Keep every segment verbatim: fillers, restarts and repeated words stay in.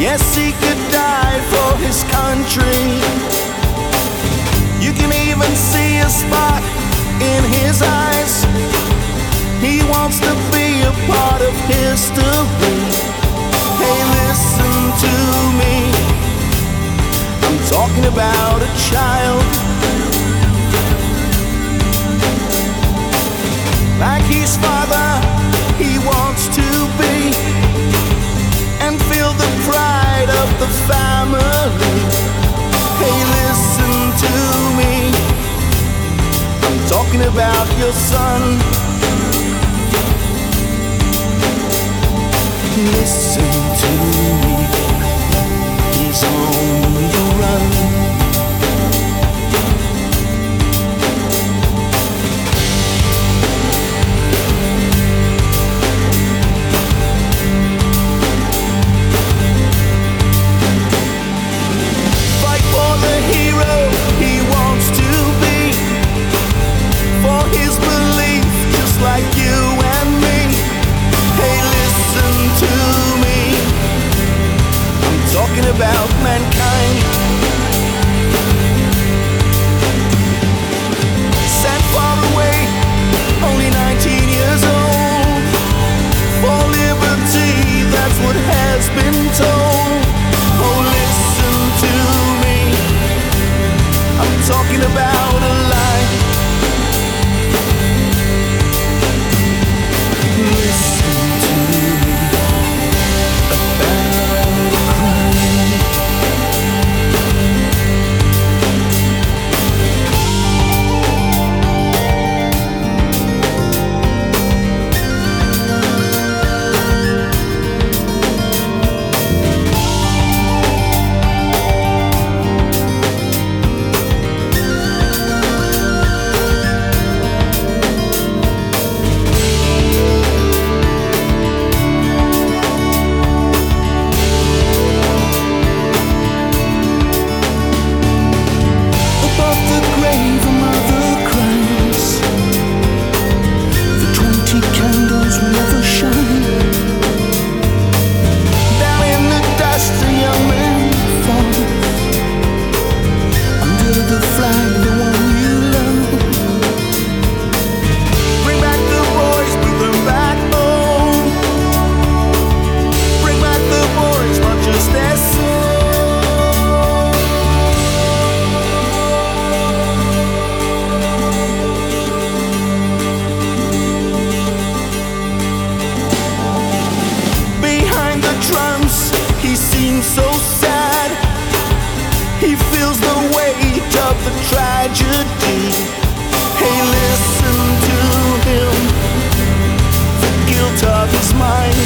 Yes, he could die for his country. You can even see a spot in his eyes. He wants to be a part of history. Hey, listen to me. I'm talking about a child. Like his father, he wants to be, and feel the pride of the family. Hey, listen to me. I'm talking about your son. Listen to me. He's on the run. Like you and me. Hey, listen to me. I'm talking about mankind. Sent far away, only nineteen years old. For liberty, that's what has been told. Oh, listen to me. I'm talking about a life. Listen to me about a crime. He seems so sad. He feels the weight of the tragedy. Hey, listen to him. The guilt of his mind.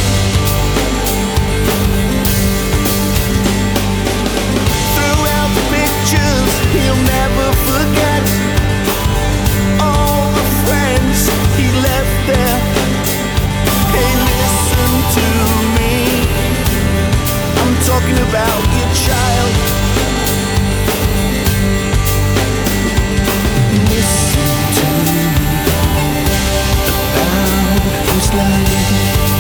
Throughout the pictures, he'll never forget all the friends he left there. Hey, listen to me. I'm talking about your child. Listen to me about his life.